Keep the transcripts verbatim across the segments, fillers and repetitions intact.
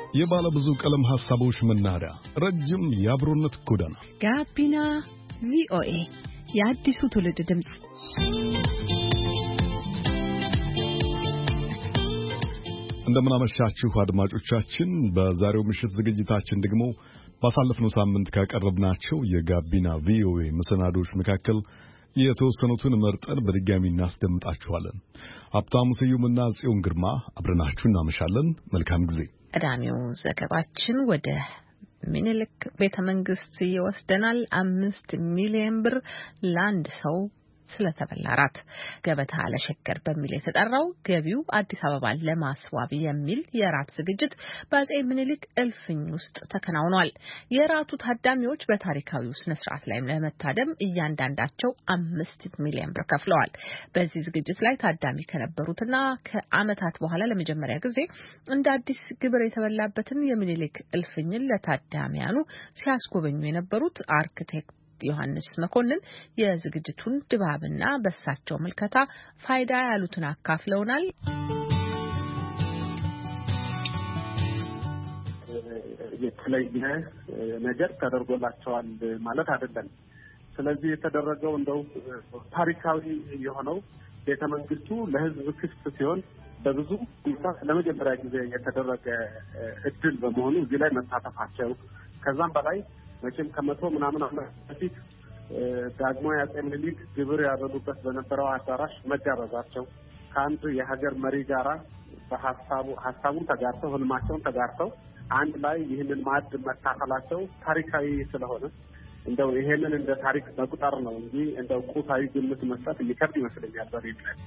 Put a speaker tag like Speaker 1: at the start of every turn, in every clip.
Speaker 1: የባለ ብዙ ቀለም ሐሳቦች መናኸሪያ፣ ረጅም የአብሮነት ጎዳና
Speaker 2: ጋቢና ቪኦኤ የአዲሱ ትውልድ ድምጽ።
Speaker 1: እንደምን አመሻችሁ አድማጮቻችን። በዛሬው ምሽት ዝግጅታችን ደግሞ ባሳለፍነው ሳምንት ካቀረብናቸው የጋቢና ቪኦኤ መሰናዶች መካከል የተወሰኑትን መርጠን በድጋሚ እናስደምጣችኋለን። ሀብታሙ ስዩምና ጽዮን ግርማ አብረናችሁ እናመሻለን። መልካም ጊዜ።
Speaker 2: ቀዳሚው ዘገባችን ወደ ሚኒልክ ቤተ መንግስት ይወስደናል። አምስት ሚሊዮን ብር ለአንድ ሰው ስለተበላ ራት ገበታ ለሸገር በሚል የተጠራው ገቢው አዲስ አበባን ለማስዋብ የሚል የራት ዝግጅት በአጼ ሚኒልክ እልፍኝ ውስጥ ተከናውኗል። የራቱ ታዳሚዎች በታሪካዊው ስነ ስርዓት ላይ ለመታደም እያንዳንዳቸው አምስት ሚሊዮን ብር ከፍለዋል። በዚህ ዝግጅት ላይ ታዳሚ ከነበሩትና ከዓመታት በኋላ ለመጀመሪያ ጊዜ እንደ አዲስ ግብር የተበላበትን የሚኒልክ እልፍኝን ለታዳሚያኑ ሲያስጎበኙ የነበሩት አርክቴክት ዮሐንስ መኮንን የዝግጅቱን ድባብና በሳቸው መልከታ ፋይዳ ያሉትን አካፍለውናል።
Speaker 3: የተለየ ነገር ተደርጎላቸዋል ማለት አይደለም። ስለዚህ የተደረገው እንደው ታሪካዊ የሆነው ቤተ መንግስቱ ለሕዝብ ክፍት ሲሆን በብዙ ሁኔታ ለመጀመሪያ ጊዜ የተደረገ እድል በመሆኑ እዚህ ላይ መሳተፋቸው ከዛም በላይ መቼም ከመቶ ምናምን ዓመት በፊት ዳግማዊ አጼ ምኒልክ ግብር ያበሉበት በነበረው አዳራሽ መጋበዛቸው ከአንድ የሀገር መሪ ጋራ በሀሳቡ ሀሳቡን ተጋርተው ህልማቸውን ተጋርተው አንድ ላይ ይህንን ማዕድ መካፈላቸው ታሪካዊ ስለሆነ እንደው ይሄንን እንደ ታሪክ መቁጠር ነው እንጂ እንደው ቁሳዊ ግምት መስጠት የሚከብድ ይመስለኛል። በሬት ላይ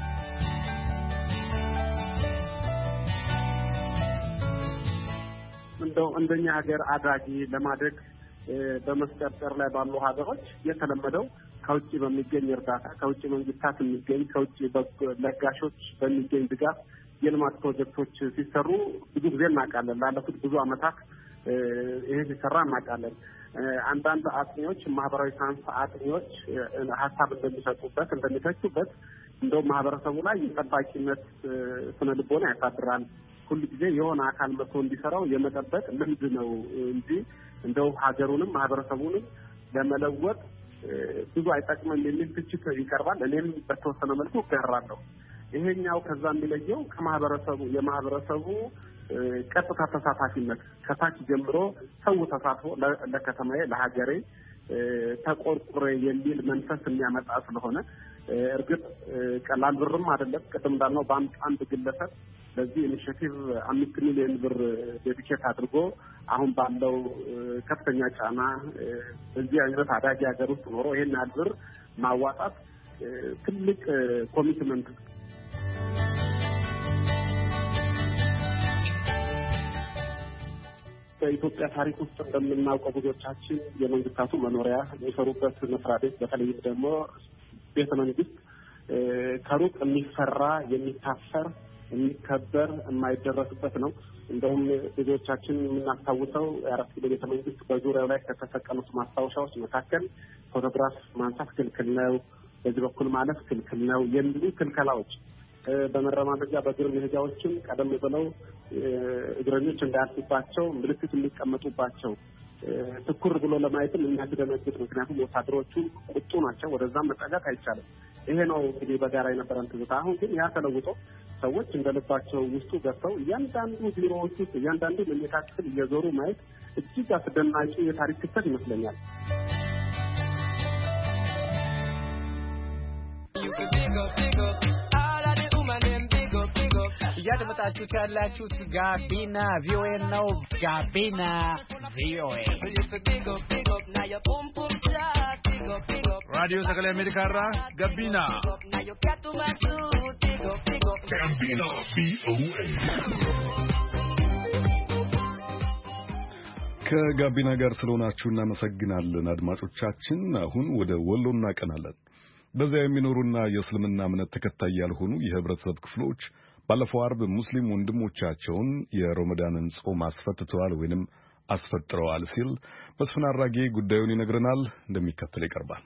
Speaker 3: እንደው እንደኛ ሀገር አድራጊ ለማድረግ በመስቀርቀር ላይ ባሉ ሀገሮች የተለመደው ከውጭ በሚገኝ እርዳታ ከውጭ መንግስታት የሚገኝ ከውጭ ለጋሾች በሚገኝ ድጋፍ የልማት ፕሮጀክቶች ሲሰሩ ብዙ ጊዜ እናውቃለን። ላለፉት ብዙ ዓመታት ይሄ ሲሰራ እናውቃለን። አንዳንድ አጥኚዎች ማህበራዊ ሳይንስ አጥኚዎች ሀሳብ እንደሚሰጡበት እንደሚተቹበት እንደው ማህበረሰቡ ላይ የጠባቂነት ስነ ልቦና ያሳድራል። ሁሉ ጊዜ የሆነ አካል መጥቶ እንዲሰራው የመጠበቅ ልምድ ነው እንጂ እንደው ሀገሩንም ማህበረሰቡንም ለመለወጥ ብዙ አይጠቅምም የሚል ትችት ይቀርባል። እኔም በተወሰነ መልኩ እጋራለሁ። ይሄኛው ከዛ የሚለየው ከማህበረሰቡ የማህበረሰቡ ቀጥታ ተሳታፊነት ከታች ጀምሮ ሰው ተሳትፎ ለከተማዬ ለሀገሬ ተቆርቁሬ የሚል መንፈስ የሚያመጣ ስለሆነ እርግጥ ቀላል ብርም አይደለም። ቅድም እንዳልነው በአንድ አንድ ግለሰብ ለዚህ ኢኒሼቲቭ አምስት ሚሊዮን ብር ዴዲኬት አድርጎ አሁን ባለው ከፍተኛ ጫና በዚህ አይነት አዳጊ ሀገር ውስጥ ኖሮ ይሄን ያህል ብር ማዋጣት ትልቅ ኮሚትመንት በኢትዮጵያ ታሪክ ውስጥ እንደምናውቀው ብዙዎቻችን የመንግስታቱ መኖሪያ የሚሰሩበት መስሪያ ቤት በተለይም ደግሞ ቤተ መንግስት ከሩቅ የሚፈራ የሚታፈር የሚከበር የማይደረስበት ነው። እንደውም ብዙዎቻችን የምናስታውሰው የአራት ኪሎ ቤተ መንግስት በዙሪያው ላይ ከተሰቀሉት ማስታወሻዎች መካከል ፎቶግራፍ ማንሳት ክልክል ነው፣ በዚህ በኩል ማለፍ ክልክል ነው የሚሉ ክልከላዎች በመረማመጃ በእግር መሄጃዎችም ቀደም ብለው እግረኞች እንዳያልፉባቸው ምልክት የሚቀመጡባቸው ትኩር ብሎ ለማየትም የሚያስደነግጥ ምክንያቱም ወታደሮቹ ቁጡ ናቸው። ወደዛም መጠጋት አይቻልም። ይሄ ነው እንግዲህ በጋራ የነበረን ትዝታ። አሁን ግን ያ ተለውጦ ሰዎች እንደልባቸው ውስጡ ገብተው እያንዳንዱ ቢሮዎች ውስጥ እያንዳንዱ መኝታ ክፍል እየዞሩ ማየት እጅግ አስደናቂ የታሪክ ክስተት ይመስለኛል።
Speaker 4: እያደመጣችሁት ያላችሁት ጋቢና ቪኦኤ ነው። ጋቢና ቪኦኤ
Speaker 5: ራዲዮ ሰገሌ አሜሪካ ራ ጋቢና ጋቢና ቪኦኤ
Speaker 1: ከጋቢና ጋር ስለሆናችሁ እናመሰግናለን አድማጮቻችን። አሁን ወደ ወሎ እናቀናለን። በዚያ የሚኖሩና የእስልምና እምነት ተከታይ ያልሆኑ የህብረተሰብ ክፍሎች ባለፈው አርብ ሙስሊም ወንድሞቻቸውን የረመዳንን ጾም አስፈትተዋል ወይንም አስፈጥረዋል ሲል መስፍን አራጌ ጉዳዩን ይነግረናል። እንደሚከተል ይቀርባል።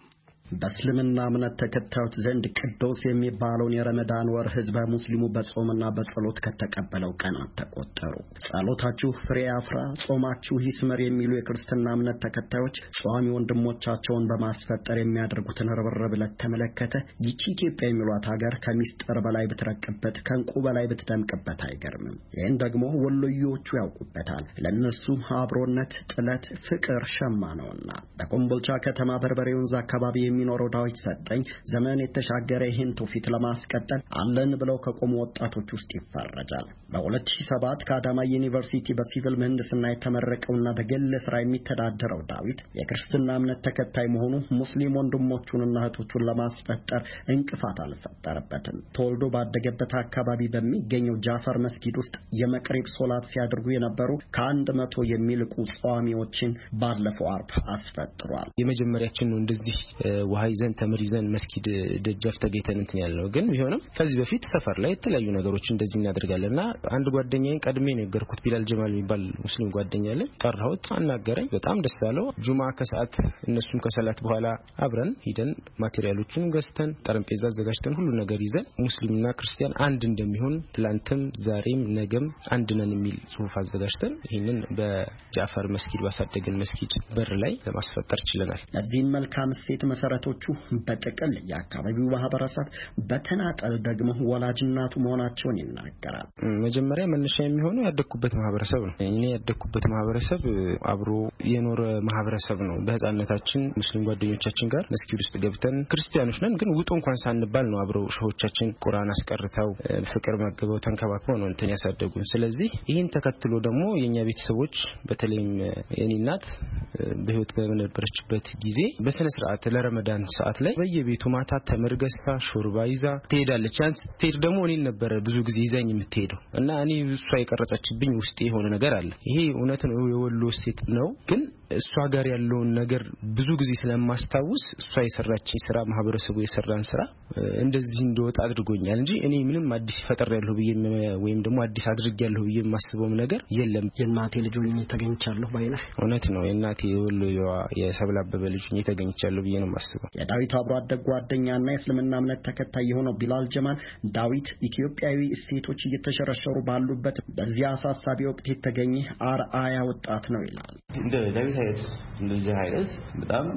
Speaker 6: በእስልምና እምነት ተከታዮች ዘንድ ቅዱስ የሚባለውን የረመዳን ወር ህዝበ ሙስሊሙ በጾምና በጸሎት ከተቀበለው ቀናት ተቆጠሩ። ጸሎታችሁ ፍሬ ያፍራ፣ ጾማችሁ ይስመር የሚሉ የክርስትና እምነት ተከታዮች ጿሚ ወንድሞቻቸውን በማስፈጠር የሚያደርጉትን ርብርብ ለተመለከተ ይቺ ኢትዮጵያ የሚሏት ሀገር ከሚስጥር በላይ ብትረቅበት ከንቁ በላይ ብትደምቅበት አይገርምም። ይህን ደግሞ ወሎዮቹ ያውቁበታል። ለነሱ አብሮነት፣ ጥለት፣ ፍቅር ሸማ ነውና። በኮምቦልቻ ከተማ በርበሬ ወንዝ አካባቢ የሚኖረው ዳዊት ሰጠኝ ዘመን የተሻገረ ይህን ትውፊት ለማስቀጠል አለን ብለው ከቆሙ ወጣቶች ውስጥ ይፈረጃል። በሁለት ሺህ ሰባት ከአዳማ ዩኒቨርሲቲ በሲቪል ምህንድስና የተመረቀውና በግል ስራ የሚተዳደረው ዳዊት የክርስትና እምነት ተከታይ መሆኑ ሙስሊም ወንድሞቹንና እህቶቹን ለማስፈጠር እንቅፋት አልፈጠረበትም። ተወልዶ ባደገበት አካባቢ በሚገኘው ጃፈር መስጊድ ውስጥ የመቅሪብ ሶላት ሲያደርጉ የነበሩ ከአንድ መቶ የሚልቁ ጿሚዎችን ባለፈው አርብ አስፈጥሯል።
Speaker 7: የመጀመሪያችን ነው እንደዚህ ውሃ ይዘን ተምር ይዘን መስጊድ ደጃፍ ተገኝተን እንትን ያለው ግን ቢሆንም ከዚህ በፊት ሰፈር ላይ የተለያዩ ነገሮች እንደዚህ እናደርጋለንና አንድ ጓደኛዬን ቀድሜ ነገርኩት። ቢላል ጀማል የሚባል ሙስሊም ጓደኛ አለ። ጠራሁት፣ አናገረኝ። በጣም ደስ አለው። ጁማ ከሰዓት እነሱም ከሰላት በኋላ አብረን ሄደን ማቴሪያሎችን ገዝተን ጠረጴዛ አዘጋጅተን ሁሉ ነገር ይዘን ሙስሊምና ክርስቲያን አንድ እንደሚሆን ትላንትም ዛሬም ነገም አንድ ነን የሚል ጽሑፍ አዘጋጅተን ይሄንን በጃፈር መስጊድ ባሳደገን መስጊድ በር ላይ ለማስፈጠር ችለናል።
Speaker 6: ለዚህም መልካም ሴት መሰረቶቹ በጥቅል የአካባቢው ማህበረሰብ በተናጠል ደግሞ ወላጅናቱ መሆናቸውን ይናገራል።
Speaker 7: መጀመሪያ መነሻ የሚሆነው ያደኩበት ማህበረሰብ ነው። እኔ ያደኩበት ማህበረሰብ አብሮ የኖረ ማህበረሰብ ነው። በህፃንነታችን ሙስሊም ጓደኞቻችን ጋር መስጊድ ውስጥ ገብተን ክርስቲያኖች ነን ግን ውጡ እንኳን ሳንባል ነው አብረው ሸሆቻችን ቁርአን አስቀርተው ፍቅር መገበው ተንከባክበው ነው እንትን ያሳደጉን። ስለዚህ ይህን ተከትሎ ደግሞ የኛ ቤተሰቦች በተለይም የኔ እናት በህይወት በነበረችበት ጊዜ በስነ ስርዓት ለረመዳን ሰዓት ላይ በየቤቱ ማታ ተመርገስታ ሾርባ ይዛ ትሄዳለች። ያን ስትሄድ ደግሞ እኔን ነበር ብዙ ጊዜ ይዛኝ የምትሄደው እና እኔ እሷ የቀረጸችብኝ ውስጥ የሆነ ነገር አለ። ይሄ እውነት ነው፣ የወሎ ሴት ነው። ግን እሷ ጋር ያለውን ነገር ብዙ ጊዜ ስለማስታውስ እሷ የሰራችኝ ስራ ማህበረሰቡ የሰራን ስራ እንደዚህ እንደወጣ አድርጎኛል እንጂ እኔ ምንም አዲስ ፈጠር ያለው ብዬ ወይም ደግሞ አዲስ አድርግ ያለው ብዬ የማስበው ነገር የለም።
Speaker 6: የእናቴ ልጅ ሆኜ ተገኝቻለሁ ባይነህ
Speaker 7: እውነት ነው። የእናቴ ወሎዋ የሰብለ አበበ ልጅ ሆኜ ተገኝቻለሁ ብዬ ነው የማስበው።
Speaker 6: የዳዊት አብሮ አደግ ጓደኛና የእስልምና እምነት ተከታይ የሆነው ቢላል ጀማል ዳዊት ኢትዮጵያዊ እሴቶች እየተሸረሸሩ ባሉበት በዚያ አሳሳቢ ወቅት የተገኘ አርአያ ወጣት ነው ይላል።
Speaker 8: እንደ ዳዊት አይነት እንደዚህ አይነት በጣም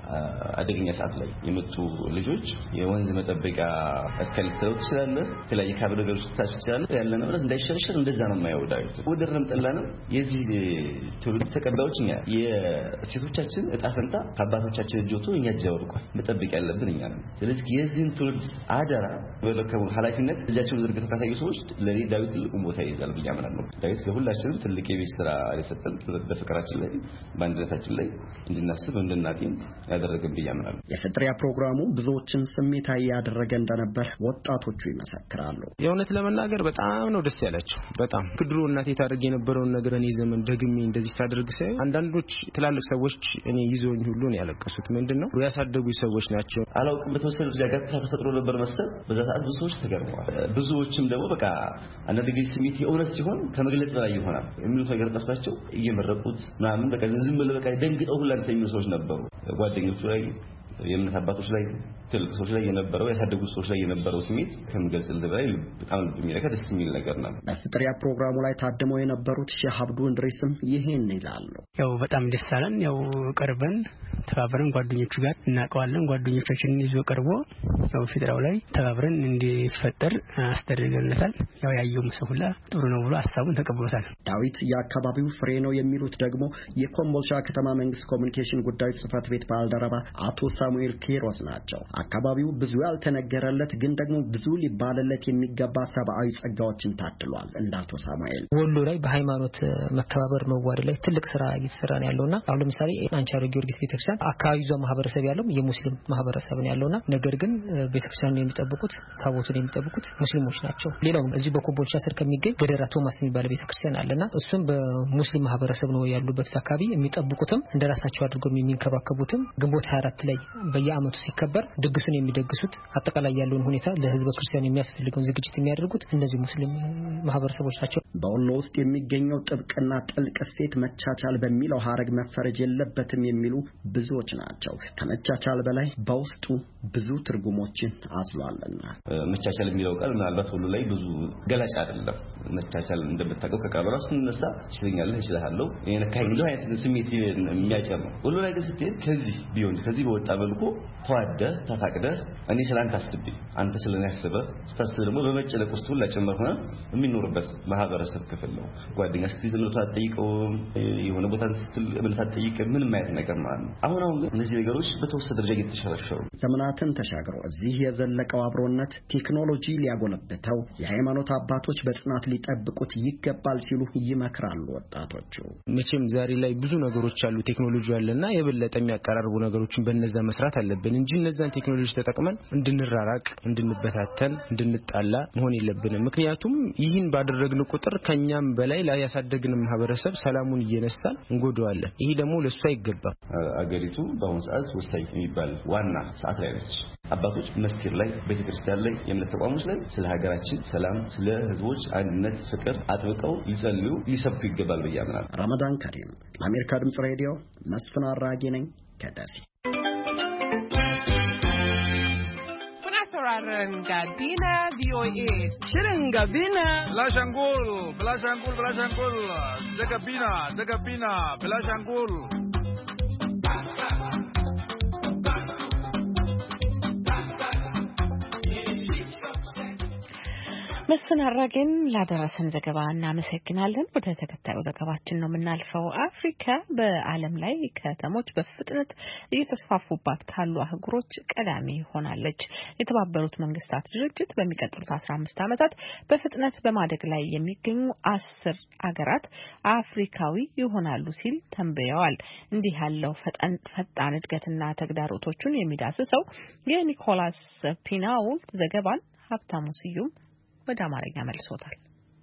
Speaker 8: አደገኛ ሰዓት ላይ የመጡ ልጆች የወንዝ መጠበቂያ አከልክለው ይችላል ተለያየ ካብ ነገሮች ታች ይችላል ያለ ነገር እንዳይሸርሸር እንደዛ ነው የማየው። ዳዊት ወደረም ጠላንም የዚህ ትውልድ ተቀባዮች እኛ የሴቶቻችን እጣ ፈንታ ከአባቶቻችን እጅ ወጥቶ እኛ እጅ ወርቋል። መጠበቅ ያለብን እኛ ነን። ስለዚህ የዚህን ትውልድ አደራ በለከቡ ኃላፊነት እጃቸውን ዘርግተው ካሳዩ ሰዎች ለኔ ዳዊት ትልቅ ቦታ ይይዛል ብዬ አምናለሁ። ዳዊት ለሁላችንም ትልቅ የቤት ስራ የሰጠን በፍቅራችን ላይ በአንድነታችን ላይ እንድናስብ እንድናጤን ያደረገን ብያምናለሁ።
Speaker 6: የፍጥሪያ ፕሮግራሙ ብዙዎችን ስሜታዊ ያደረገ እንደነበር ወጣቶቹ ይመሰክራሉ።
Speaker 7: የእውነት ለመናገር በጣም ነው ደስ ያላቸው። በጣም ክድሩ እናቴ ታደርግ የነበረውን ነገር እኔ ዘመን ደግሜ እንደዚህ ታደርግ ሳይ አንዳንዶች ትላልቅ ሰዎች እኔ ይዘውኝ ሁሉ ነው ያለቀሱት። ምንድነው ያሳደጉ ሰዎች ናቸው።
Speaker 8: አላውቅም በተወሰነ ደረጃ ጋር ተፈጥሮ ነበር መሰል በዛ ሰዓት ብዙ ሰዎች ተገርመዋል። ብዙዎችም ደግሞ በቃ አንዳንድ ጊዜ ስሜት የእውነት ሲሆን ከመግለጽ በላይ ይሆናል የሚሉት ነገር ጠፍቷቸው እየመረቁት ምናምን በቃ ዝም ብለው በቃ ደንግጠው ሁላ የሚሉ ሰዎች ነበሩ። ጓደኞቹ ላይ የእምነት አባቶች ላይ ትልቅ ሰዎች ላይ የነበረው ያሳደጉት ሰዎች ላይ የነበረው ስሜት ከመግለጽ በላይ በጣም የሚረካ ደስ የሚል ነገር ነው።
Speaker 6: በፍጥሪያ ፕሮግራሙ ላይ ታድመው የነበሩት ሼህ አብዱ እንድሪስም ይሄን ይላሉ።
Speaker 9: ያው በጣም ደስ አለን። ያው ቀርበን ተባብረን ጓደኞቹ ጋር እናቀዋለን። ጓደኞቻችንን ይዞ ቀርቦ ያው ፍጥራው ላይ ተባብረን እንዲፈጠር አስተደረገለታል። ያው ያየው መስሁላ ጥሩ ነው ብሎ ሐሳቡን ተቀብሎታል።
Speaker 6: ዳዊት የአካባቢው ፍሬ ነው የሚሉት ደግሞ የኮምቦልቻ ከተማ መንግስት ኮሙኒኬሽን ጉዳዮች ጽህፈት ቤት ባልደረባ አቶ ሳሙኤል ኬሮስ ናቸው። አካባቢው ብዙ ያልተነገረለት ግን ደግሞ ብዙ ሊባልለት የሚገባ ሰብአዊ ጸጋዎችን ታድሏል። እንዳቶ ሳሙኤል
Speaker 10: ወሎ ላይ በሃይማኖት መከባበር መዋደድ ላይ ትልቅ ስራ እየተሰራ ነው ያለውና አሁን ለምሳሌ አንቻሮ ጊዮርጊስ ቤተክርስቲያን አካባቢው ዞ ማህበረሰብ ያለው የሙስሊም ማህበረሰብ ነው ያለውና ነገር ግን ቤተክርስቲያኑን የሚጠብቁት ታቦቱን የሚጠብቁት ሙስሊሞች ናቸው። ሌላው እዚህ በኮምቦልቻ ስር ከሚገኝ ገደራ ቶማስ የሚባል ቤተክርስቲያን አለና እሱም በሙስሊም ማህበረሰብ ነው ያሉበት አካባቢ የሚጠብቁትም እንደራሳቸው አድርገው የሚንከባከቡትም ግንቦት ሃያ አራት ላይ በየአመቱ ሲከበር ድግሱን የሚደግሱት አጠቃላይ ያለውን ሁኔታ ለህዝበ ክርስቲያን የሚያስፈልገውን ዝግጅት የሚያደርጉት እነዚህ ሙስሊም ማህበረሰቦች ናቸው።
Speaker 6: በወሎ ውስጥ የሚገኘው ጥብቅና ጥልቅ እሴት መቻቻል በሚለው ሐረግ መፈረጅ የለበትም የሚሉ ብዙዎች ናቸው። ከመቻቻል በላይ በውስጡ ብዙ ትርጉሞችን አዝሏልና
Speaker 8: መቻቻል የሚለው ቃል ምናልባት ሁሉ ላይ ብዙ ገላጭ አይደለም። መቻቻል እንደምታውቀው ከቀበራው ስንነሳ ይችላል ይችላል የነካኝ እንደው አይነት ስሜት የሚያጨር ነው። ሁሉ ላይ ግን ስትሄድ ከዚህ ቢሆን ከዚህ በወጣ መልኩ ተዋደ ተፋቅደ እኔ ስላንተ አስብ አንተ ስለኔ አስበ ስታስብ ደግሞ በመጨለቅ ውስጥ ሁሉ ጨመር ሆነ የሚኖርበት ማህበረሰብ ክፍል ነው። ጓደኛ ስትይዘው ታጠይቀው የሆነ ቦታ ስትል ምን ታጠይቀ ምን ማለት ነገር ማለት ነው። አሁን አሁን እነዚህ ነገሮች በተወሰነ ደረጃ እየተሸረሸሩ
Speaker 6: ዘመናትን ተሻግረው እዚህ የዘለቀው አብሮነት ቴክኖሎጂ ሊያጎለብተው የሃይማኖት አባቶች በጽናት ሊጠብቁት ይገባል ሲሉ ይመክራሉ ወጣቶቹ።
Speaker 7: መቼም ዛሬ ላይ ብዙ ነገሮች አሉ ቴክኖሎጂ ያለና የበለጠ የሚያቀራርቡ ነገሮችን በእነዛ መስራት አለብን እንጂ እነዛን ቴክኖሎጂ ተጠቅመን እንድንራራቅ እንድንበታተን እንድንጣላ መሆን የለብንም። ምክንያቱም ይህን ባደረግን ቁጥር ከኛም በላይ ላይ ያሳደግን ማህበረሰብ ሰላሙን እየነሳን እንጎዳዋለን። ይሄ ደግሞ ለሱ አይገባም።
Speaker 8: አገሪቱ በአሁኑ ሰዓት ወሳኝ የሚባል ዋና ሰዓት ላይ ነች። አባቶች መስጊድ ላይ ቤተክርስቲያን ላይ የእምነት ተቋሞች ላይ ስለ ሀገራችን ሰላም ስለ ህዝቦች አንድነት ፍቅር አጥብቀው ሊጸልዩ ሊሰብኩ ይገባል ብዬ አምናለሁ።
Speaker 6: ረመዳን ከሪም ለአሜሪካ ድምጽ ሬዲዮ መስፍን አራጌ ነኝ ከደሴ።
Speaker 11: Gabina V O A. Shirin Gabina.
Speaker 5: Belashangul, Belashangul, Belashangul. De Gabina, de Gabina, Belashangul.
Speaker 2: መስፍን አራጌን ላደረሰን ዘገባ እናመሰግናለን። ወደ ተከታዩ ዘገባችን ነው የምናልፈው። አፍሪካ በዓለም ላይ ከተሞች በፍጥነት እየተስፋፉባት ካሉ አህጉሮች ቀዳሚ ሆናለች። የተባበሩት መንግስታት ድርጅት በሚቀጥሉት አስራ አምስት ዓመታት በፍጥነት በማደግ ላይ የሚገኙ አስር አገራት አፍሪካዊ ይሆናሉ ሲል ተንብየዋል። እንዲህ ያለው ፈጣን እድገትና ተግዳሮቶቹን የሚዳስሰው የኒኮላስ ፒናውልት ዘገባን ሀብታሙ ስዩም ወደ አማርኛ መልሶታል።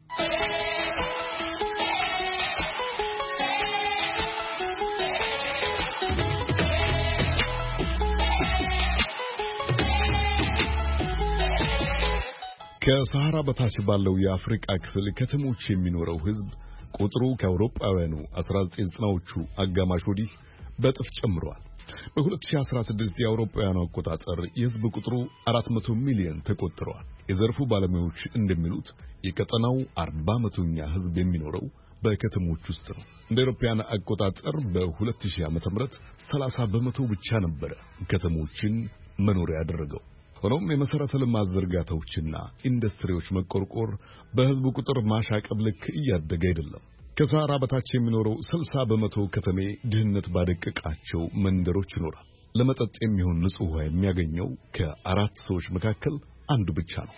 Speaker 1: ከሰሃራ በታች ባለው የአፍሪካ ክፍል ከተሞች የሚኖረው ህዝብ ቁጥሩ ከአውሮፓውያኑ አስራ ዘጠኝ ዘጠናዎቹ አጋማሽ ወዲህ በጥፍ ጨምሯል። በ2016 የአውሮፓውያኑ አቆጣጠር የህዝብ ቁጥሩ አራት መቶ ሚሊዮን ተቆጥሯል። የዘርፉ ባለሙያዎች እንደሚሉት የቀጠናው አርባ መቶኛ ህዝብ የሚኖረው በከተሞች ውስጥ ነው። እንደ አውሮፓውያን አቆጣጠር በ2000 ዓመተ ምህረት ሰላሳ በመቶ ብቻ ነበር ከተሞችን መኖሪያ ያደረገው። ሆኖም የመሰረተ ልማት ዝርጋታዎችና ኢንዱስትሪዎች መቆርቆር በህዝብ ቁጥር ማሻቀብ ልክ እያደገ አይደለም። ከሰሃራ በታች የሚኖረው ስልሳ በመቶ ከተሜ ድህነት ባደቀቃቸው መንደሮች ይኖራል። ለመጠጥ የሚሆን ንጹህ ውሃ የሚያገኘው ከአራት ሰዎች መካከል አንዱ ብቻ ነው።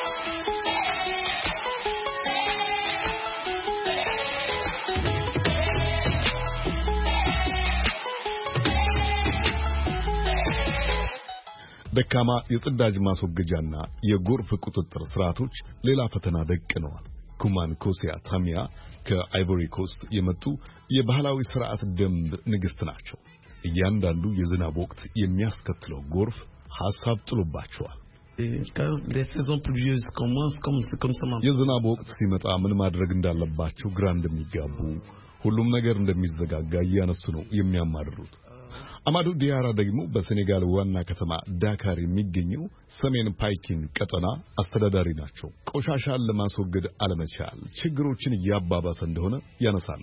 Speaker 1: ደካማ የጽዳጅ ማስወገጃና የጎርፍ ቁጥጥር ስርዓቶች ሌላ ፈተና ደቅነዋል። ኩማን ኮሲያ ታሚያ ከአይቮሪ ኮስት የመጡ የባህላዊ ስርዓት ደንብ ንግስት ናቸው። እያንዳንዱ የዝናብ ወቅት የሚያስከትለው ጎርፍ ሐሳብ ጥሎባቸዋል። የዝናብ ወቅት ሲመጣ ምን ማድረግ እንዳለባቸው ግራ እንደሚጋቡ፣ ሁሉም ነገር እንደሚዘጋጋ እያነሱ ነው የሚያማርሩት። አማዱ ዲያራ ደግሞ በሴኔጋል ዋና ከተማ ዳካር የሚገኘው ሰሜን ፓይኪን ቀጠና አስተዳዳሪ ናቸው። ቆሻሻን ለማስወገድ አለመቻል ችግሮችን እያባባሰ እንደሆነ ያነሳሉ።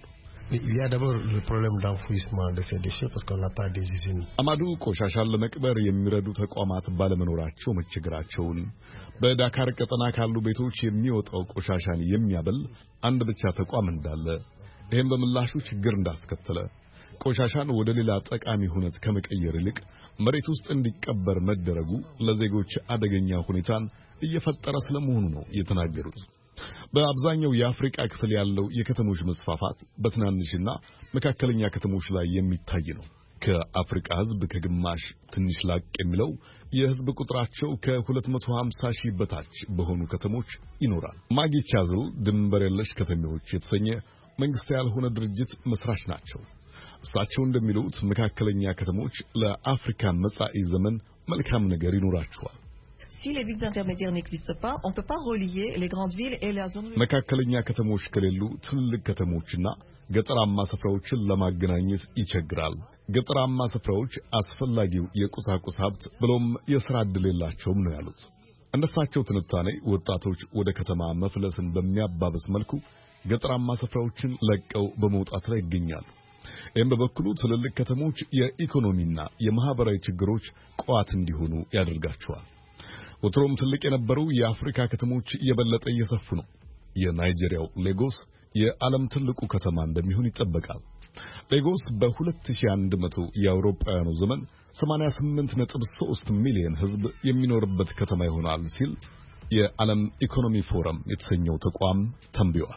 Speaker 1: አማዱ ቆሻሻን ለመቅበር የሚረዱ ተቋማት ባለመኖራቸው መቸገራቸውን፣ በዳካር ቀጠና ካሉ ቤቶች የሚወጣው ቆሻሻን የሚያበል አንድ ብቻ ተቋም እንዳለ፣ ይህም በምላሹ ችግር እንዳስከተለ፣ ቆሻሻን ወደ ሌላ ጠቃሚ ሁነት ከመቀየር ይልቅ መሬት ውስጥ እንዲቀበር መደረጉ ለዜጎች አደገኛ ሁኔታን እየፈጠረ ስለመሆኑ ነው የተናገሩት። በአብዛኛው የአፍሪካ ክፍል ያለው የከተሞች መስፋፋት በትናንሽና መካከለኛ ከተሞች ላይ የሚታይ ነው። ከአፍሪካ ሕዝብ ከግማሽ ትንሽ ላቅ የሚለው የሕዝብ ቁጥራቸው ከሁለት መቶ ሃምሳ ሺህ በታች በሆኑ ከተሞች ይኖራል። ማጊ ቻዝል ድንበር የለሽ ከተሞች የተሰኘ መንግስታዊ ያልሆነ ድርጅት መስራች ናቸው። እሳቸው እንደሚሉት መካከለኛ ከተሞች ለአፍሪካ መጻኢ ዘመን መልካም ነገር ይኖራቸዋል።
Speaker 12: Si les villes intermédiaires n'existent pas, on peut pas relier les grandes villes et les zones
Speaker 1: መካከለኛ ከተሞች ከሌሉ ትልልቅ ከተሞችና ገጠራማ ስፍራዎችን ለማገናኘት ይቸግራል። ገጠራማ ስፍራዎች አስፈላጊው የቁሳቁስ ሀብት ብሎም የሥራ ዕድል የላቸውም ነው ያሉት። እንደሳቸው ትንታኔ ወጣቶች ወደ ከተማ መፍለስን በሚያባብስ መልኩ ገጠራማ ስፍራዎችን ለቀው በመውጣት ላይ ይገኛሉ። ይህም በበኩሉ ትልልቅ ከተሞች የኢኮኖሚና የማህበራዊ ችግሮች ቋት እንዲሆኑ ያደርጋቸዋል። ወትሮም ትልቅ የነበሩ የአፍሪካ ከተሞች የበለጠ እየሰፉ ነው። የናይጄሪያው ሌጎስ የዓለም ትልቁ ከተማ እንደሚሆን ይጠበቃል። ሌጎስ በ2100 የአውሮፓውያኑ ዘመን ሰማንያ ስምንት ነጥብ ሶስት ሚሊዮን ሕዝብ የሚኖርበት ከተማ ይሆናል ሲል የዓለም ኢኮኖሚ ፎረም የተሰኘው ተቋም ተንብዮአል።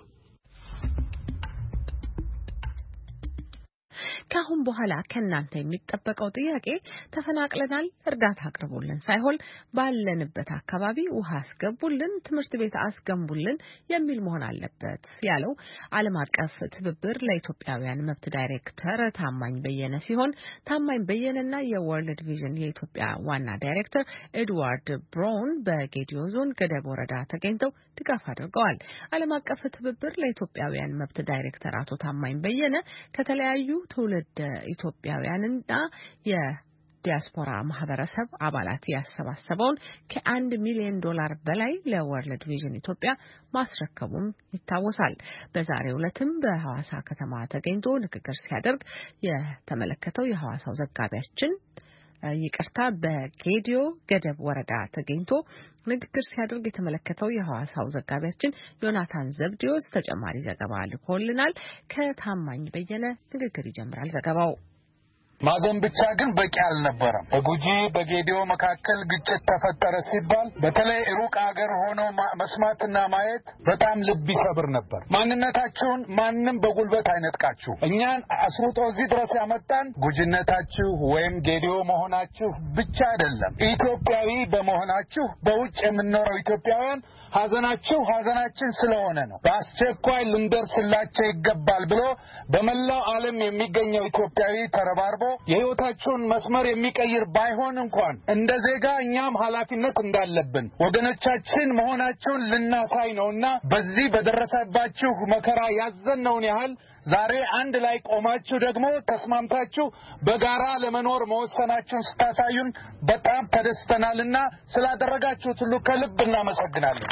Speaker 2: ካሁን በኋላ ከናንተ የሚጠበቀው ጥያቄ ተፈናቅለናል እርዳታ አቅርቡልን ሳይሆን ባለንበት አካባቢ ውሃ አስገቡልን፣ ትምህርት ቤት አስገንቡልን የሚል መሆን አለበት ያለው ዓለም አቀፍ ትብብር ለኢትዮጵያውያን መብት ዳይሬክተር ታማኝ በየነ ሲሆን ታማኝ በየነና የወርልድ ቪዥን የኢትዮጵያ ዋና ዳይሬክተር ኤድዋርድ ብራውን በጌዲዮ ዞን ገደብ ወረዳ ተገኝተው ድጋፍ አድርገዋል። ዓለም አቀፍ ትብብር ለኢትዮጵያውያን መብት ዳይሬክተር አቶ ታማኝ በየነ ከተለያዩ ትውልድ ኢትዮጵያውያንና የዲያስፖራ ማህበረሰብ አባላት ያሰባሰበውን ከአንድ ሚሊዮን ዶላር በላይ ለወርልድ ቪዥን ኢትዮጵያ ማስረከቡም ይታወሳል። በዛሬው ዕለትም በሐዋሳ ከተማ ተገኝቶ ንግግር ሲያደርግ የተመለከተው የሐዋሳው ዘጋቢያችን ይቅርታ በጌዲዮ ገደብ ወረዳ ተገኝቶ ንግግር ሲያደርግ የተመለከተው የሐዋሳው ዘጋቢያችን ዮናታን ዘብዲዮስ ተጨማሪ ዘገባ ልኮልናል። ከታማኝ በየነ ንግግር ይጀምራል ዘገባው።
Speaker 13: ማዘን ብቻ ግን በቂ አልነበረም። በጉጂ በጌዲዮ መካከል ግጭት ተፈጠረ ሲባል በተለይ ሩቅ ሀገር ሆኖ መስማትና ማየት በጣም ልብ ይሰብር ነበር። ማንነታችሁን ማንም በጉልበት አይነጥቃችሁ። እኛን አስሩጦ እዚህ ድረስ ያመጣን ጉጂነታችሁ ወይም ጌዲዮ መሆናችሁ ብቻ አይደለም፣ ኢትዮጵያዊ በመሆናችሁ በውጭ የምንኖረው ኢትዮጵያውያን ሐዘናችሁ ሐዘናችን ስለሆነ ነው። በአስቸኳይ ልንደርስላቸው ይገባል ብሎ በመላው ዓለም የሚገኘው ኢትዮጵያዊ ተረባርቦ የህይወታችሁን መስመር የሚቀይር ባይሆን እንኳን እንደ ዜጋ እኛም ኃላፊነት እንዳለብን ወገኖቻችን መሆናችሁን ልናሳይ ነውና በዚህ በደረሰባችሁ መከራ ያዘነውን ያህል ዛሬ አንድ ላይ ቆማችሁ ደግሞ ተስማምታችሁ በጋራ ለመኖር መወሰናችሁን ስታሳዩን በጣም ተደስተናልና ስላደረጋችሁት ሁሉ ከልብ እናመሰግናለን።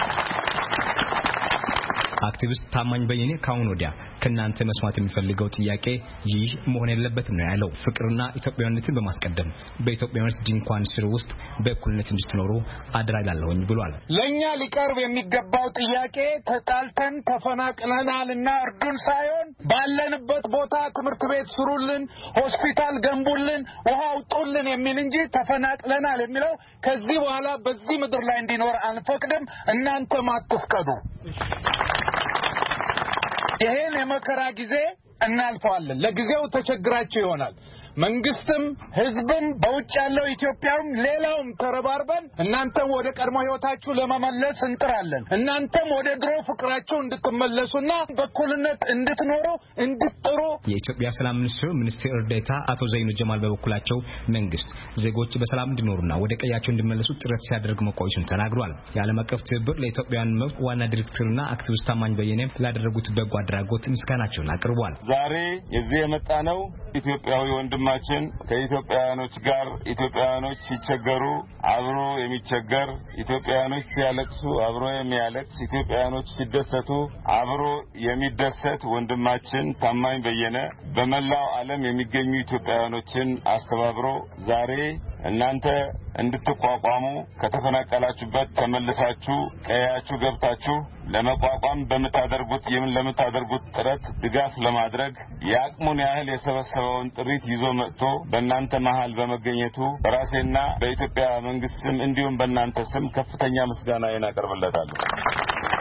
Speaker 14: አክቲቪስት ታማኝ በየነ ካሁን ወዲያ ከናንተ መስማት የሚፈልገው ጥያቄ ይህ መሆን የለበትም ነው ያለው። ፍቅርና ኢትዮጵያዊነትን በማስቀደም በኢትዮጵያዊነት ድንኳን ስር ውስጥ በእኩልነት እንድትኖሩ አደራ ይላለሁኝ ብሏል።
Speaker 13: ለኛ ሊቀርብ የሚገባው ጥያቄ ተጣልተን ተፈናቅለናልና እርዱን ሳይሆን ባለንበት ቦታ ትምህርት ቤት ስሩልን፣ ሆስፒታል ገንቡልን፣ ውሃ አውጡልን የሚል እንጂ ተፈናቅለናል የሚለው ከዚህ በኋላ በዚህ ምድር ላይ እንዲኖር አንፈቅድም። እናንተም አትፍቀዱ። ይሄን የመከራ ጊዜ እናልፈዋለን። ለጊዜው ተቸግራችሁ ይሆናል። መንግስትም ህዝብም በውጭ ያለው ኢትዮጵያውም ሌላውም ተረባርበን እናንተም ወደ ቀድሞ ህይወታችሁ ለመመለስ እንጥራለን። እናንተም ወደ ድሮ ፍቅራችሁ እንድትመለሱና በኩልነት እንድትኖሩ እንድትጥሩ
Speaker 14: የኢትዮጵያ ሰላም ሚኒስትር ሚኒስትር ዴታ አቶ ዘይኑ ጀማል በበኩላቸው መንግስት ዜጎች በሰላም እንዲኖሩና ወደ ቀያቸው እንዲመለሱ ጥረት ሲያደርግ መቆየቱን ተናግሯል። የዓለም አቀፍ ትብብር ለኢትዮጵያውያን መብት ዋና ዲሬክተርና አክቲቪስት ታማኝ በየነ ላደረጉት በጎ አድራጎት ምስጋናቸውን አቅርበዋል።
Speaker 15: ዛሬ እዚህ የመጣነው ኢትዮጵያዊ ወንድማችን ከኢትዮጵያውያኖች ጋር ኢትዮጵያውያኖች ሲቸገሩ አብሮ የሚቸገር፣ ኢትዮጵያውያኖች ሲያለቅሱ አብሮ የሚያለቅስ፣ ኢትዮጵያውያኖች ሲደሰቱ አብሮ የሚደሰት ወንድማችን ታማኝ በየነ በመላው ዓለም የሚገኙ ኢትዮጵያውያኖችን አስተባብሮ ዛሬ እናንተ እንድትቋቋሙ ከተፈናቀላችሁበት ተመልሳችሁ ቀያችሁ ገብታችሁ ለመቋቋም በመታደርጉት የምን ለመታደርጉት ጥረት ድጋፍ ለማድረግ ያቅሙን ያህል የሰበሰበውን ጥሪት ይዞ መጥቶ በእናንተ መሃል በመገኘቱ በራሴና በኢትዮጵያ መንግስትም እንዲሁም በእናንተ ስም ከፍተኛ ምስጋናዬን አቀርብለታለሁ።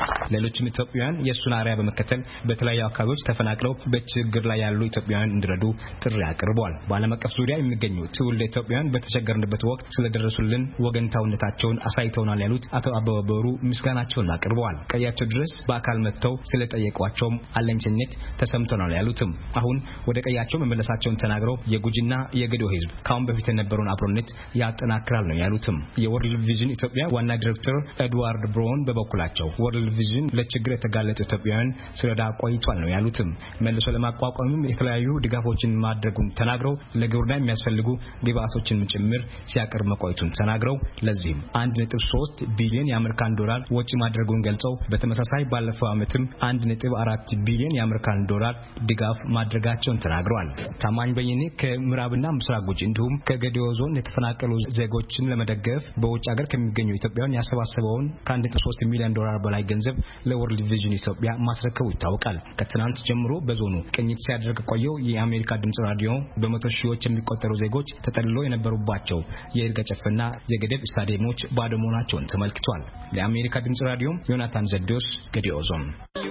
Speaker 14: ሌሎችም ኢትዮጵያውያን የሱን አርያ በመከተል በተለያዩ አካባቢዎች ተፈናቅለው በችግር ላይ ያሉ ኢትዮጵያውያን እንዲረዱ ጥሪ አቅርበዋል። በዓለም አቀፍ ዙሪያ የሚገኙ ትውልደ ኢትዮጵያውያን በተቸገርንበት ወቅት ስለደረሱልን ወገንታውነታቸውን አሳይተውናል ያሉት አቶ አበበ በሩ ምስጋናቸውን አቅርበዋል። ቀያቸው ድረስ በአካል መጥተው ስለጠየቋቸውም አለኝነት ተሰምተናል ያሉትም አሁን ወደ ቀያቸው መመለሳቸውን ተናግረው የጉጂና የገዶ ህዝብ ካሁን በፊት የነበረውን አብሮነት ያጠናክራል ነው ያሉትም። የወርልድ ቪዥን ኢትዮጵያ ዋና ዳይሬክተር ኤድዋርድ ብሮን በበኩላቸው ወርልድ ቪዥን ለችግር የተጋለጡ ኢትዮጵያውያን ስለዳ ቆይቷል ነው ያሉትም። መልሶ ለማቋቋምም የተለያዩ ድጋፎችን ማድረጉን ተናግረው ለግብርና የሚያስፈልጉ ግብአቶችን ጭምር ሲያቀርብ መቆየቱን ተናግረው ለዚህም አንድ ነጥብ ሶስት ቢሊዮን የአሜሪካን ዶላር ወጪ ማድረጉን ገልጸው በተመሳሳይ ባለፈው ዓመትም አንድ ነጥብ አራት ቢሊዮን የአሜሪካን ዶላር ድጋፍ ማድረጋቸውን ተናግረዋል። ታማኝ በየኔ ከምዕራብና ምስራቅ ጉጂ እንዲሁም ከገዲዮ ዞን የተፈናቀሉ ዜጎችን ለመደገፍ በውጭ ሀገር ከሚገኙ ኢትዮጵያውያን ያሰባሰበውን ከአንድ ነጥብ ሶስት ሚሊዮን ዶላር በላይ ገንዘብ ለወርልድ ቪዥን ኢትዮጵያ ማስረከቡ ይታወቃል። ከትናንት ጀምሮ በዞኑ ቅኝት ሲያደርግ ቆየው የአሜሪካ ድምጽ ራዲዮ በመቶ ሺዎች የሚቆጠሩ ዜጎች ተጠልሎ የነበሩባቸው የይርጋ ጨፌና የገደብ ስታዲየሞች ባዶ መሆናቸውን ተመልክቷል። ለአሜሪካ ድምጽ ራዲዮ ዮናታን ዘዲዮስ ገዲዮ ዞን።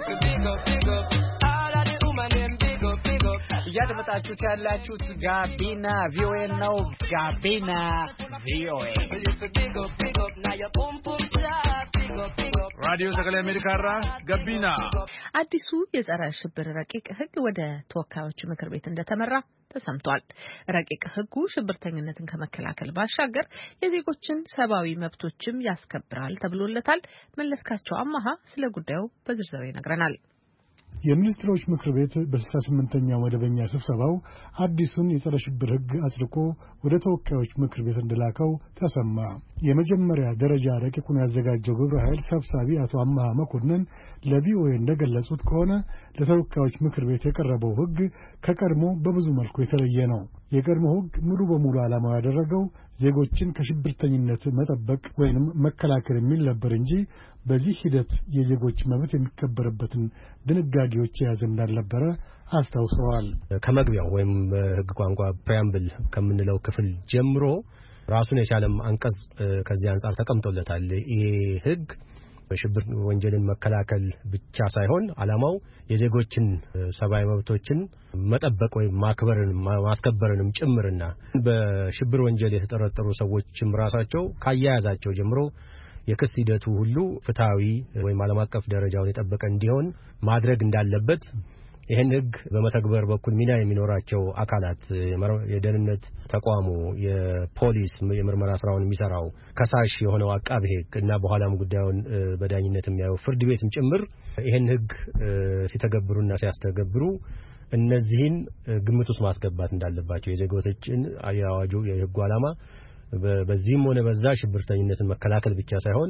Speaker 4: እያደመጣችሁት ያላችሁት ጋቢና ቪኦኤ ነው። ጋቢና ቪኦኤ
Speaker 5: ራዲዮ ሰከለ አሜሪካራ ጋቢና
Speaker 2: አዲሱ የጸረ ሽብር ረቂቅ ሕግ ወደ ተወካዮች ምክር ቤት እንደተመራ ተሰምቷል። ረቂቅ ሕጉ ሽብርተኝነትን ከመከላከል ባሻገር የዜጎችን ሰብአዊ መብቶችም ያስከብራል ተብሎለታል። መለስካቸው አማሃ ስለ ጉዳዩ በዝርዝር ይነግረናል።
Speaker 16: የሚኒስትሮች ምክር ቤት በስልሳ ስምንተኛው መደበኛ ስብሰባው አዲሱን የጸረ ሽብር ሕግ አጽድቆ ወደ ተወካዮች ምክር ቤት እንደላከው ተሰማ። የመጀመሪያ ደረጃ ረቂቁን ያዘጋጀው ግብረ ኃይል ሰብሳቢ አቶ አማሃ መኮንን ለቪኦኤ እንደገለጹት ከሆነ ለተወካዮች ምክር ቤት የቀረበው ሕግ ከቀድሞ በብዙ መልኩ የተለየ ነው። የቀድሞ ሕግ ሙሉ በሙሉ ዓላማው ያደረገው ዜጎችን ከሽብርተኝነት መጠበቅ ወይንም መከላከል የሚል ነበር እንጂ በዚህ ሂደት የዜጎች መብት የሚከበርበትን ድንጋጌዎች የያዘ እንዳልነበረ አስታውሰዋል።
Speaker 17: ከመግቢያው ወይም በሕግ ቋንቋ ፕሪያምብል ከምንለው ክፍል ጀምሮ ራሱን የቻለም አንቀጽ ከዚህ አንጻር ተቀምጦለታል። ይሄ ሕግ በሽብር ወንጀልን መከላከል ብቻ ሳይሆን ዓላማው የዜጎችን ሰብአዊ መብቶችን መጠበቅ ወይም ማክበርን ማስከበርንም ጭምርና በሽብር ወንጀል የተጠረጠሩ ሰዎችም ራሳቸው ካያያዛቸው ጀምሮ የክስ ሂደቱ ሁሉ ፍትሃዊ ወይም ዓለም አቀፍ ደረጃውን የጠበቀ እንዲሆን ማድረግ እንዳለበት ይሄን ሕግ በመተግበር በኩል ሚና የሚኖራቸው አካላት የደህንነት ተቋሙ፣ የፖሊስ የምርመራ ስራውን የሚሰራው ከሳሽ የሆነው አቃቤ ሕግ እና በኋላም ጉዳዩን በዳኝነት የሚያየው ፍርድ ቤትም ጭምር ይሄን ሕግ ሲተገብሩና ሲያስተገብሩ እነዚህን ግምት ውስጥ ማስገባት እንዳለባቸው የዜጎችን የአዋጁ የሕጉ ዓላማ በዚህም ሆነ በዛ ሽብርተኝነትን መከላከል ብቻ ሳይሆን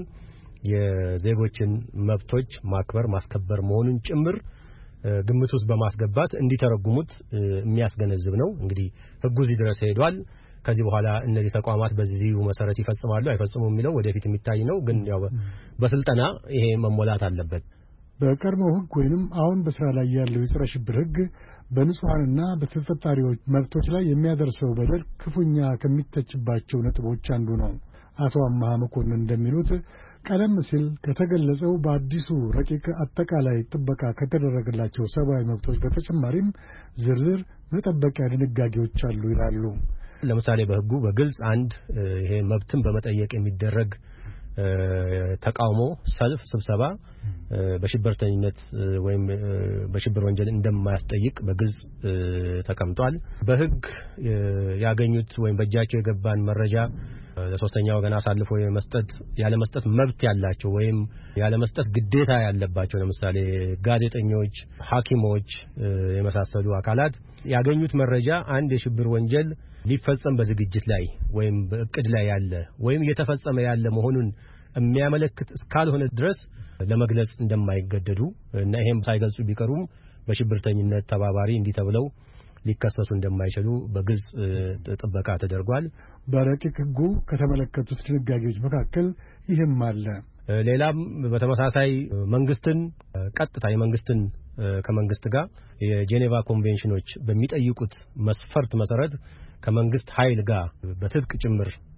Speaker 17: የዜጎችን መብቶች ማክበር ማስከበር መሆኑን ጭምር ግምት ውስጥ በማስገባት እንዲተረጉሙት የሚያስገነዝብ ነው። እንግዲህ ሕጉ እዚህ ድረስ ሄዷል። ከዚህ በኋላ እነዚህ ተቋማት በዚሁ መሰረት ይፈጽማሉ አይፈጽሙም የሚለው ወደፊት የሚታይ ነው። ግን ያው በስልጠና ይሄ መሞላት አለበት።
Speaker 16: በቀድሞው ሕግ ወይንም አሁን በስራ ላይ ያለው የጸረ ሽብር ሕግ በንጹሃንና በተጠርጣሪዎች መብቶች ላይ የሚያደርሰው በደል ክፉኛ ከሚተችባቸው ነጥቦች አንዱ ነው። አቶ አማሃ መኮንን እንደሚሉት ቀደም ሲል ከተገለጸው በአዲሱ ረቂቅ አጠቃላይ ጥበቃ ከተደረገላቸው ሰብአዊ መብቶች በተጨማሪም ዝርዝር መጠበቂያ ድንጋጌዎች አሉ ይላሉ።
Speaker 17: ለምሳሌ በሕጉ በግልጽ አንድ ይሄ መብትን በመጠየቅ የሚደረግ ተቃውሞ፣ ሰልፍ፣ ስብሰባ በሽብርተኝነት ወይም በሽብር ወንጀል እንደማያስጠይቅ በግልጽ ተቀምጧል። በሕግ ያገኙት ወይም በእጃቸው የገባን መረጃ ለሶስተኛ ወገን አሳልፎ የመስጠት ያለ መስጠት መብት ያላቸው ወይም ያለ መስጠት ግዴታ ያለባቸው ለምሳሌ ጋዜጠኞች፣ ሐኪሞች የመሳሰሉ አካላት ያገኙት መረጃ አንድ የሽብር ወንጀል ሊፈጸም በዝግጅት ላይ ወይም በእቅድ ላይ ያለ ወይም እየተፈጸመ ያለ መሆኑን የሚያመለክት እስካልሆነ ድረስ ለመግለጽ እንደማይገደዱ እና ይሄም ሳይገልጹ ቢቀሩም በሽብርተኝነት ተባባሪ እንዲህ ተብለው ሊከሰሱ እንደማይችሉ በግልጽ ጥበቃ ተደርጓል።
Speaker 16: በረቂቅ ሕጉ ከተመለከቱት ድንጋጌዎች መካከል ይህም አለ።
Speaker 17: ሌላም በተመሳሳይ መንግስትን ቀጥታ የመንግስትን ከመንግስት ጋር የጄኔቫ ኮንቬንሽኖች በሚጠይቁት መስፈርት መሰረት ከመንግስት ኃይል ጋር በትጥቅ ጭምር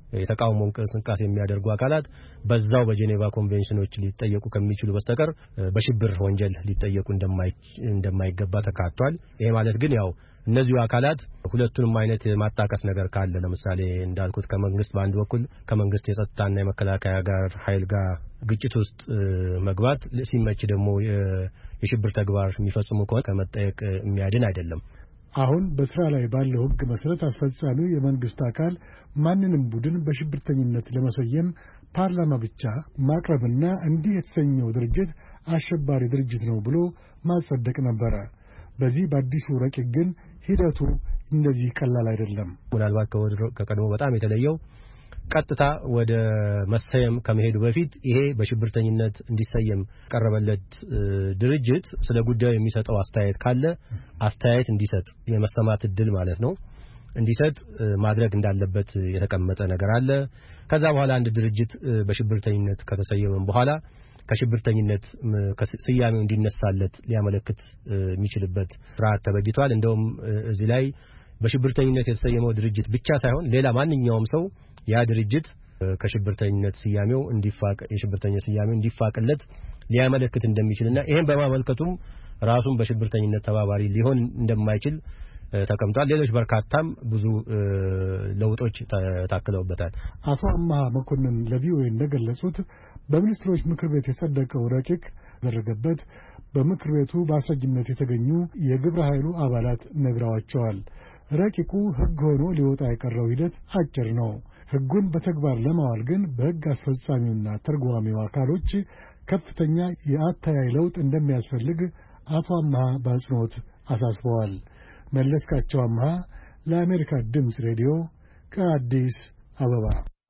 Speaker 17: የተቃውሞ እንቅስቃሴ የሚያደርጉ አካላት በዛው በጄኔቫ ኮንቬንሽኖች ሊጠየቁ ከሚችሉ በስተቀር በሽብር ወንጀል ሊጠየቁ እንደማይገባ ተካቷል። ይሄ ማለት ግን ያው እነዚህ አካላት ሁለቱንም አይነት ማጣቀስ ነገር ካለ ለምሳሌ እንዳልኩት ከመንግስት በአንድ በኩል ከመንግስት የጸጥታና የመከላከያ ጋር ኃይል ጋር ግጭት ውስጥ መግባት ሲመች ደግሞ የሽብር ተግባር የሚፈጽሙ ከሆነ ከመጠየቅ የሚያድን አይደለም።
Speaker 16: አሁን በስራ ላይ ባለው ህግ መሰረት አስፈጻሚው የመንግስት አካል ማንንም ቡድን በሽብርተኝነት ለመሰየም ፓርላማ ብቻ ማቅረብና እንዲህ የተሰኘው ድርጅት አሸባሪ ድርጅት ነው ብሎ ማጸደቅ ነበረ። በዚህ በአዲሱ ረቂቅ ግን ሂደቱ እንደዚህ ቀላል አይደለም።
Speaker 17: ምናልባት ከቀድሞ በጣም የተለየው ቀጥታ ወደ መሰየም ከመሄዱ በፊት ይሄ በሽብርተኝነት እንዲሰየም ቀረበለት ድርጅት ስለ ጉዳዩ የሚሰጠው አስተያየት ካለ አስተያየት እንዲሰጥ የመሰማት እድል ማለት ነው እንዲሰጥ ማድረግ እንዳለበት የተቀመጠ ነገር አለ። ከዛ በኋላ አንድ ድርጅት በሽብርተኝነት ከተሰየመ በኋላ ከሽብርተኝነት ከስያሜው እንዲነሳለት ሊያመለክት የሚችልበት ስርዓት ተበጅቷል። እንደውም እዚህ ላይ በሽብርተኝነት የተሰየመው ድርጅት ብቻ ሳይሆን ሌላ ማንኛውም ሰው ያ ድርጅት ከሽብርተኝነት ስያሜው እንዲፋቅ የሽብርተኝነት ስያሜው እንዲፋቅለት ሊያመለክት እንደሚችልና ይሄን በማመልከቱም ራሱን በሽብርተኝነት ተባባሪ ሊሆን እንደማይችል ተቀምጧል። ሌሎች በርካታም ብዙ ለውጦች ታክለውበታል።
Speaker 16: አቶ አማሃ መኮንን ለቪኦኤ እንደገለጹት በሚኒስትሮች ምክር ቤት የጸደቀው ረቂቅ ተደረገበት በምክር ቤቱ በአስረጅነት የተገኙ የግብረ ኃይሉ አባላት ነግረዋቸዋል። ረቂቁ ሕግ ሆኖ ሊወጣ የቀረው ሂደት አጭር ነው። ሕጉን በተግባር ለማዋል ግን በሕግ አስፈጻሚውና ተርጓሚው አካሎች ከፍተኛ የአተያይ ለውጥ እንደሚያስፈልግ አቶ አማሃ በአጽንኦት አሳስበዋል። መለስካቸው አማሃ ለአሜሪካ ድምፅ ሬዲዮ ከአዲስ አበባ።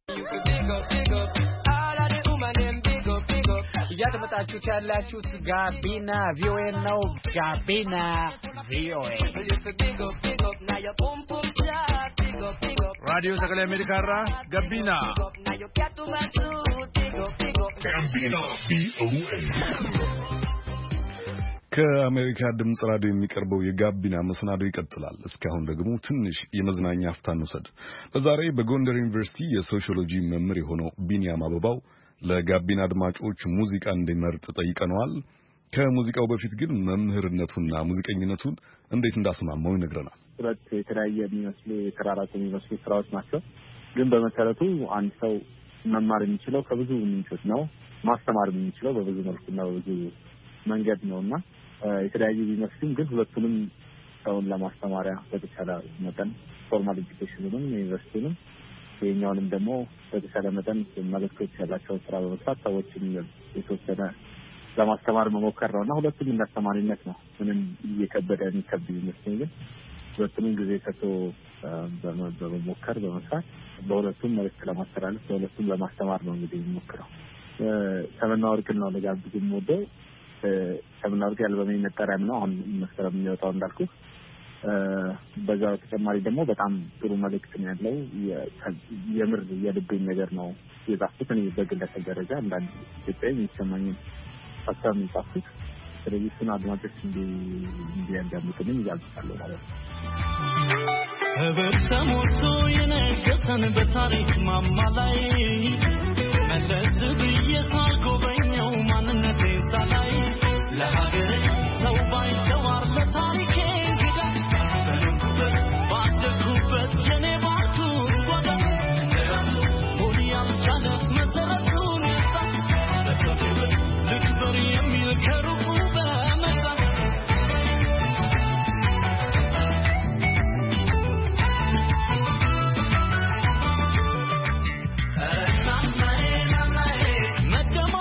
Speaker 4: እያደመጣችሁት ያላችሁት ጋቢና ቪኦኤ ነው። ጋቢና ቪኦኤ
Speaker 5: ራዲዮ ሰከለ አሜሪካ ራ ጋቢና ጋቢና ቪኦኤ
Speaker 1: ከአሜሪካ ድምጽ ራዲዮ የሚቀርበው የጋቢና መሰናዶ ይቀጥላል። እስካሁን ደግሞ ትንሽ የመዝናኛ አፍታን እንውሰድ። በዛሬ በጎንደር ዩኒቨርሲቲ የሶሺዮሎጂ መምህር የሆነው ቢኒያም አበባው ለጋቢና አድማጮች ሙዚቃ እንዲመርጥ ጠይቀነዋል። ከሙዚቃው በፊት ግን መምህርነቱና ሙዚቀኝነቱን እንዴት እንዳስማማው ይነግረናል።
Speaker 18: ሁለት የተለያየ የሚመስሉ የተራራቁ የሚመስሉ ስራዎች ናቸው። ግን በመሰረቱ አንድ ሰው መማር የሚችለው ከብዙ ምንጮች ነው። ማስተማር የሚችለው በብዙ መልኩና በብዙ መንገድ ነውና የተለያዩ ቢመስሉም ግን ሁለቱንም ሰውን ለማስተማሪያ በተቻለ መጠን ፎርማል ኤጁኬሽኑንም ዩኒቨርሲቲንም የኛውንም ደግሞ በተቻለ መጠን መልእክቶች ያላቸው ስራ በመስራት ሰዎችን የተወሰነ ለማስተማር መሞከር ነውና ሁለቱም እንዳስተማሪነት ነው። ምንም እየከበደ የሚከብድ ይመስለኝ ግን ሁለቱንም ጊዜ ሰጥቶ በመሞከር በመስራት በሁለቱም መልእክት ለማስተላለፍ በሁለቱም ለማስተማር ነው እንግዲህ የሚሞክረው። ሰምና ወርቅን ነው ለጋብዝ የምወደው። ሰምና ወርቅ ያልበሜ መጠሪያም ነው። አሁን መስከረም የሚወጣው እንዳልኩ በዛው ተጨማሪ ደግሞ በጣም ጥሩ መልእክት ነው ያለው። የምር የልቤን ነገር ነው የጻፍኩት እኔ በግለሰብ ደረጃ እንዳንድ ኢትዮጵያዊ የሚሰማኝን ሀሳብ ነው የጻፍኩት። ስለዚህ እሱን አድማጮች እንዲያዳምጡልኝ እጋብዛለሁ ማለት ነው።
Speaker 19: በተሞቶ የነገሰን በታሪክ ማማ ላይ መለስ ብዬ ሳልጎበኘው ማንነቴን ሳላይ ለሀገሬ ሰው ባይተዋር ለታሪኬ እንግዳ በንኩበት ባደኩበት የኔ ባርኩ ወደ እንደራሱ ሆን ያልቻለ መሰረቱን ያሳ በሰው ክብር ልክበር የሚል ከሩቁ በመጣት መደማ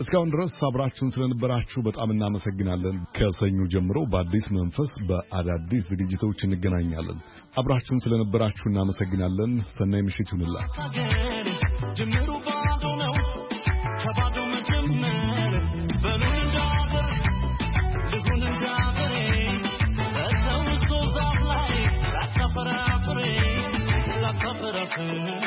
Speaker 1: እስካሁን ድረስ አብራችሁን ስለነበራችሁ በጣም እናመሰግናለን። ከሰኞ ጀምሮ በአዲስ መንፈስ በአዳዲስ ዝግጅቶች እንገናኛለን። አብራችሁን ስለነበራችሁ እናመሰግናለን። ሰናይ ምሽት ይሁንላችሁ። ጅምሩ ባዶ ነው ከባዶ መጀመር በሉን ዳበር ልሁን ዳበሬ በሰው ዛፍ ላይ ላተፈራፍሬ ላተፈራፍሬ